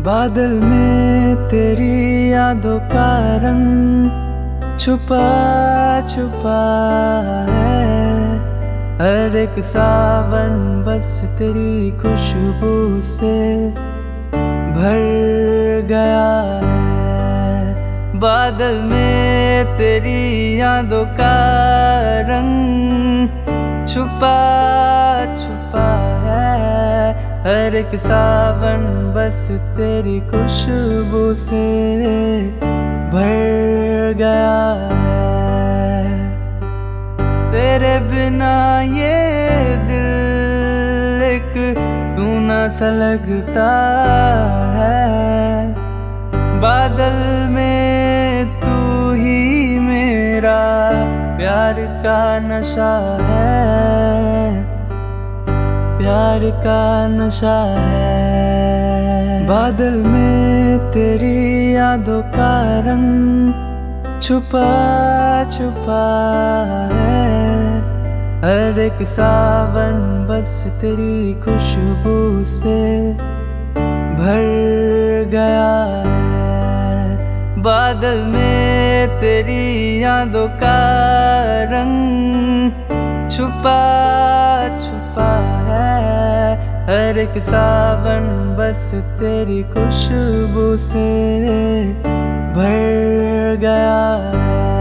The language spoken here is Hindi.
बादल में तेरी यादों का रंग छुपा छुपा है। हर एक सावन बस तेरी खुशबू से भर गया है। बादल में तेरी यादों का रंग छुपा छुपा है। हर एक सावन बस तेरी खुशबू से भर गया है। तेरे बिना ये दिल एक सूना सा लगता है। बादल में तू ही मेरा प्यार का नशा है, प्यार का नशा है। बादल में तेरी यादों का रंग छुपा छुपा है। हर एक सावन बस तेरी खुशबू से भर गया है। बादल में तेरी यादों का रंग छुपा छुपा है। हर एक सावन बस तेरी खुशबू से भर गया है।